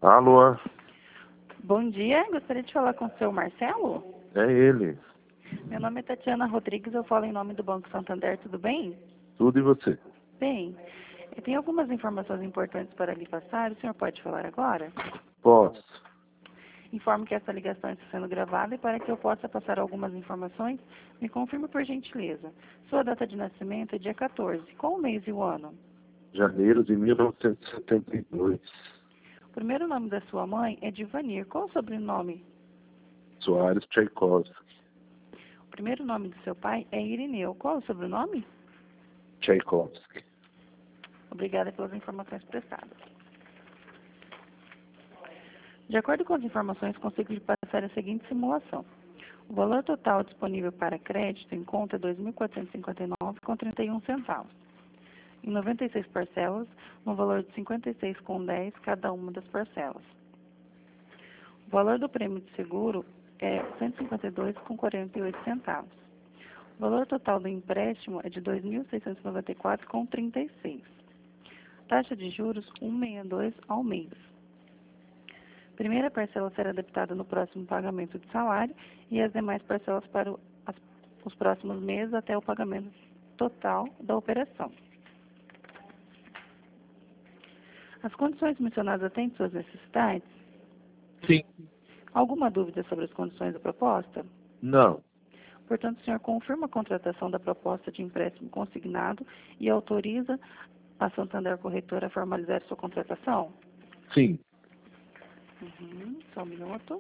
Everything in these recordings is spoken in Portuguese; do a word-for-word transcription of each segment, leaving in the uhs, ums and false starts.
Alô? Bom dia, gostaria de falar com o seu Marcelo? É ele. Meu nome é Tatiana Rodrigues, eu falo em nome do Banco Santander, tudo bem? Tudo e você? Bem, eu tenho algumas informações importantes para lhe passar, o senhor pode falar agora? Posso. Informo que essa ligação está sendo gravada e para que eu possa passar algumas informações, me confirme por gentileza. Sua data de nascimento é dia quatorze, qual o mês e o ano? Janeiro de mil novecentos e setenta e dois. O primeiro nome da sua mãe é Divanir, qual o sobrenome? Soares Tchaikovsky. O primeiro nome do seu pai é Irineu, qual o sobrenome? Tchaikovsky. Obrigada pelas informações prestadas. De acordo com as informações, consigo lhe passar a seguinte simulação. O valor total disponível para crédito em conta é dois mil quatrocentos e cinquenta e nove reais com trinta e um centavos. Em noventa e seis parcelas, no valor de cinquenta e seis reais com dez centavos cada uma das parcelas. O valor do prêmio de seguro é cento e cinquenta e dois reais com quarenta e oito centavos. O valor total do empréstimo é de dois mil seiscentos e noventa e quatro reais com trinta e seis centavos. Taxa de juros cento e sessenta e dois reais ao mês. Primeira parcela será debitada no próximo pagamento de salário e as demais parcelas para o, as, os próximos meses até o pagamento total da operação. As condições mencionadas atendem suas necessidades? Sim. Alguma dúvida sobre as condições da proposta? Não. Portanto, o senhor confirma a contratação da proposta de empréstimo consignado e autoriza a Santander Corretora a formalizar sua contratação? Sim. Uhum, só um minuto.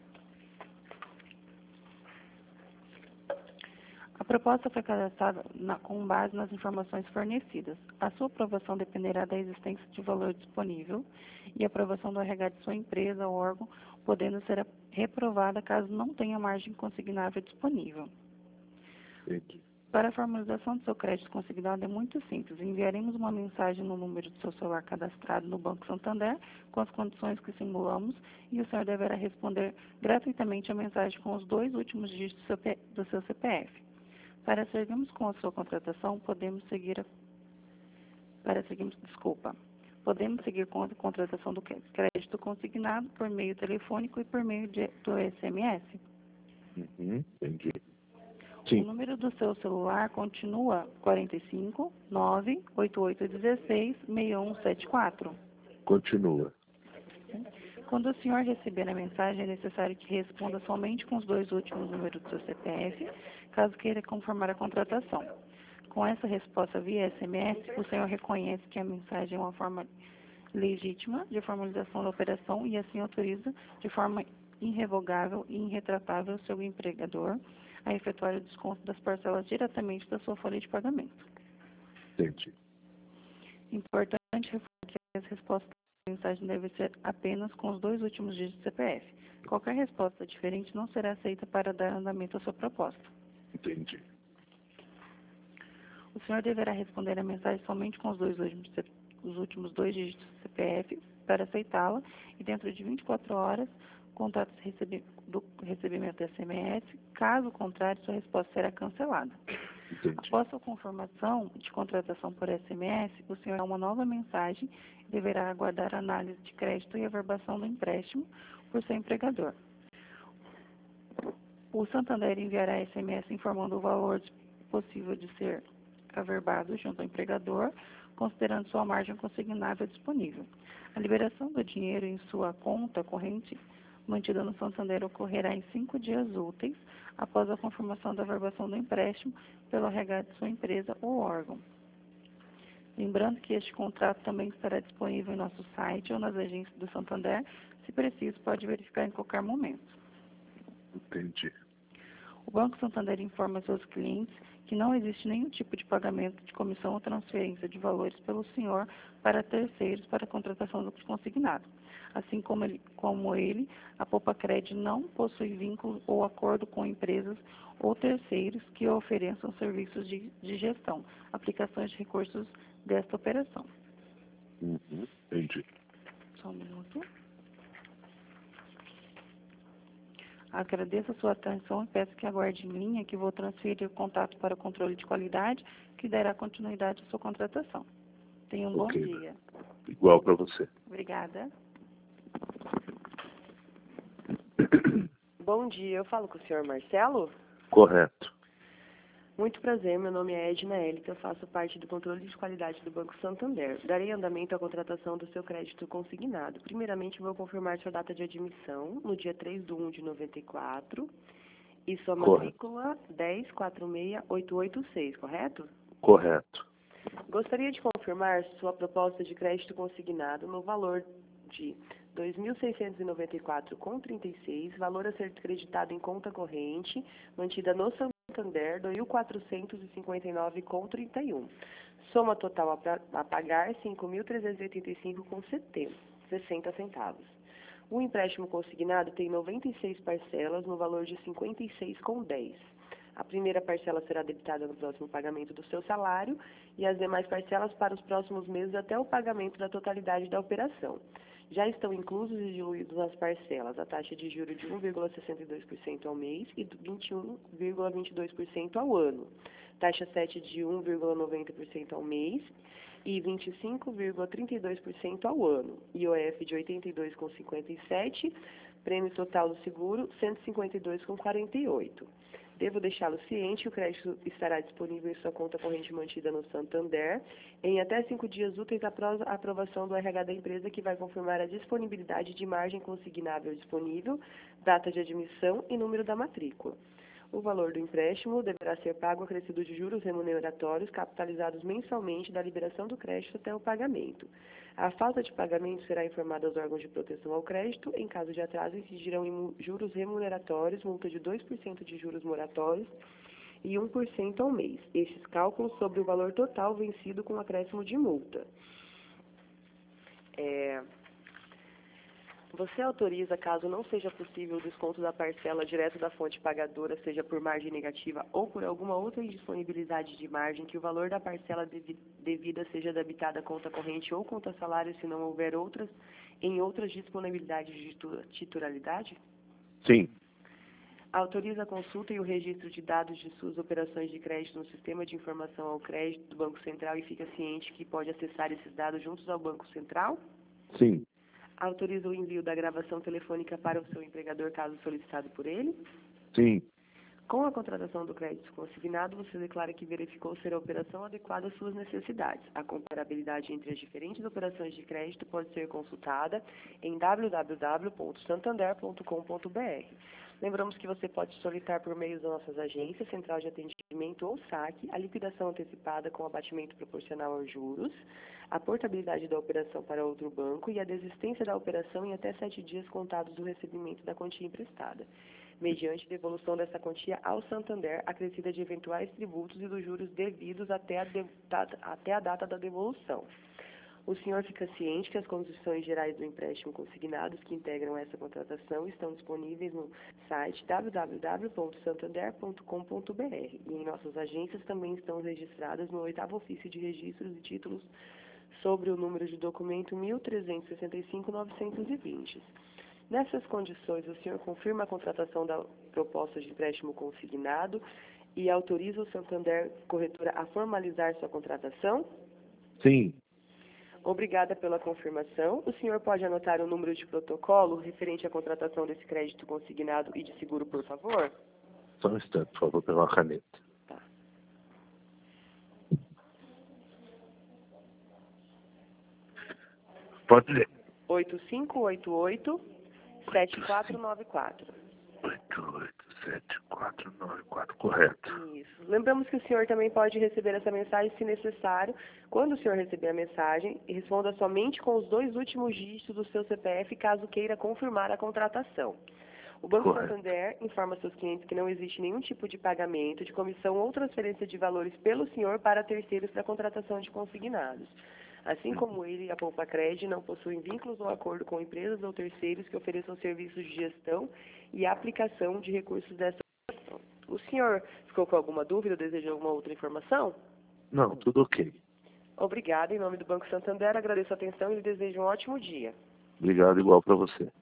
A proposta foi cadastrada na, com base nas informações fornecidas. A sua aprovação dependerá da existência de valor disponível e a aprovação do R H de sua empresa ou órgão, podendo ser reprovada caso não tenha margem consignável disponível. Entendi. Para a formalização do seu crédito consignado é muito simples. Enviaremos uma mensagem no número do seu celular cadastrado no Banco Santander com as condições que simulamos e o senhor deverá responder gratuitamente a mensagem com os dois últimos dígitos do seu, P- do seu C P F. Para seguirmos com a sua contratação, podemos seguir a, para seguirmos, desculpa, podemos seguir com a contratação do crédito consignado por meio telefônico e por meio de, do S M S. Uhum. Entendi. O Sim. número do seu celular continua quarenta e cinco, nove, oito oito um seis, seis um sete quatro. Continua. Quando o senhor receber a mensagem, é necessário que responda somente com os dois últimos números do seu C P F, caso queira conformar a contratação. Com essa resposta via S M S, o senhor reconhece que a mensagem é uma forma legítima de formalização da operação e assim autoriza de forma irrevogável e irretratável o seu empregador a efetuar o desconto das parcelas diretamente da sua folha de pagamento. Entendi. Importante reforçar que as respostas da mensagem devem ser apenas com os dois últimos dígitos do C P F. Qualquer resposta diferente não será aceita para dar andamento à sua proposta. Entendi. O senhor deverá responder a mensagem somente com os dois últimos, os últimos dois dígitos do C P F para aceitá-la e dentro de vinte e quatro horas contate recebi, do recebimento do S M S. Caso contrário, sua resposta será cancelada. Entendi. Após sua confirmação de contratação por S M S, o senhor terá uma nova mensagem e deverá aguardar a análise de crédito e averbação do empréstimo por seu empregador. O Santander enviará S M S informando o valor possível de ser averbado junto ao empregador, considerando sua margem consignável disponível. A liberação do dinheiro em sua conta corrente mantida no Santander ocorrerá em cinco dias úteis após a confirmação da averbação do empréstimo pelo R H de sua empresa ou órgão. Lembrando que este contrato também estará disponível em nosso site ou nas agências do Santander. Se preciso, pode verificar em qualquer momento. Entendi. O Banco Santander informa seus clientes que não existe nenhum tipo de pagamento de comissão ou transferência de valores pelo senhor para terceiros para a contratação do consignado. Assim como ele, como ele, a Poupa-Cred não possui vínculo ou acordo com empresas ou terceiros que ofereçam serviços de, de gestão, aplicações de recursos desta operação. Uhum. Entendi. Só um minuto. Agradeço a sua atenção e peço que aguarde em linha que vou transferir o contato para o controle de qualidade, que dará continuidade à sua contratação. Tenha um bom Ok. dia. Igual para você. Obrigada. Bom dia, eu falo com o senhor Marcelo? Correto. Muito prazer, meu nome é Edna Elita, eu faço parte do controle de qualidade do Banco Santander. Darei andamento à contratação do seu crédito consignado. Primeiramente, vou confirmar sua data de admissão, no dia três de um de noventa e quatro, e sua matrícula dez quatro seis oito oito seis, correto? Correto. Gostaria de confirmar sua proposta de crédito consignado no valor de dois mil seiscentos e noventa e quatro vírgula trinta e seis, valor a ser creditado em conta corrente, mantida no Santander, dois mil quatrocentos e cinquenta e nove vírgula trinta e um. Soma total a, pra, a pagar, cinco mil trezentos e oitenta e cinco vírgula sessenta centavos. O empréstimo consignado tem noventa e seis parcelas no valor de cinquenta e seis vírgula dez. A primeira parcela será debitada no próximo pagamento do seu salário e as demais parcelas para os próximos meses até o pagamento da totalidade da operação. Já estão inclusos e diluídos nas parcelas a taxa de juros de um vírgula sessenta e dois por cento ao mês e vinte e um vírgula vinte e dois por cento ao ano, taxa sete de um vírgula noventa por cento ao mês e vinte e cinco vírgula trinta e dois por cento ao ano, I O F de oitenta e dois vírgula cinquenta e sete, prêmio total do seguro cento e cinquenta e dois vírgula quarenta e oito. Devo deixá-lo ciente que o crédito estará disponível em sua conta corrente mantida no Santander em até cinco dias úteis após a aprovação do R H da empresa, que vai confirmar a disponibilidade de margem consignável disponível, data de admissão e número da matrícula. O valor do empréstimo deverá ser pago acrescido de juros remuneratórios capitalizados mensalmente da liberação do crédito até o pagamento. A falta de pagamento será informada aos órgãos de proteção ao crédito. Em caso de atraso, incidirão em juros remuneratórios, multa de dois por cento de juros moratórios e um por cento ao mês. Estes cálculos sobre o valor total vencido com acréscimo de multa. É... Você autoriza, caso não seja possível o desconto da parcela direto da fonte pagadora, seja por margem negativa ou por alguma outra indisponibilidade de margem, que o valor da parcela devi devida seja debitada à conta corrente ou conta salário, se não houver outras, em outras disponibilidades de titularidade? Sim. Autoriza a consulta e o registro de dados de suas operações de crédito no Sistema de Informação ao Crédito do Banco Central e fica ciente que pode acessar esses dados juntos ao Banco Central? Sim. Autoriza o envio da gravação telefônica para o seu empregador, caso solicitado por ele? Sim. Com a contratação do crédito consignado, você declara que verificou ser a operação adequada às suas necessidades. A comparabilidade entre as diferentes operações de crédito pode ser consultada em w w w ponto santander ponto com ponto b r. Lembramos que você pode solicitar por meio das nossas agências, central de atendimento ou saque, a liquidação antecipada com abatimento proporcional aos juros, a portabilidade da operação para outro banco e a desistência da operação em até sete dias contados do recebimento da quantia emprestada, mediante devolução dessa quantia ao Santander, acrescida de eventuais tributos e dos juros devidos até a, de, data, até a data da devolução. O senhor fica ciente que as condições gerais do empréstimo consignados que integram essa contratação estão disponíveis no site w w w ponto santander ponto com ponto b r e em nossas agências também estão registradas no oitavo ofício de registros e títulos sobre o número de documento mil trezentos e sessenta e cinco ponto novecentos e vinte. Nessas condições, o senhor confirma a contratação da proposta de empréstimo consignado e autoriza o Santander Corretora a formalizar sua contratação? Sim. Obrigada pela confirmação. O senhor pode anotar o número de protocolo referente à contratação desse crédito consignado e de seguro, por favor? Só um instante, por favor, pegar uma caneta. Tá. Pode ler. oito cinco oito oito, sete quatro nove quatro. oito oito sete quatro nove quatro, correto. Isso. Lembramos que o senhor também pode receber essa mensagem, se necessário. Quando o senhor receber a mensagem, responda somente com os dois últimos dígitos do seu C P F, caso queira confirmar a contratação. O Banco Correto. Santander informa seus clientes que não existe nenhum tipo de pagamento, de comissão ou transferência de valores pelo senhor para terceiros para contratação de consignados. Assim como ele e a Poupa Cred não possuem vínculos ou acordo com empresas ou terceiros que ofereçam serviços de gestão e aplicação de recursos dessa gestão. O senhor ficou com alguma dúvida ou deseja alguma outra informação? Não, tudo ok. Obrigada. Em nome do Banco Santander, agradeço a atenção e lhe desejo um ótimo dia. Obrigado, igual para você.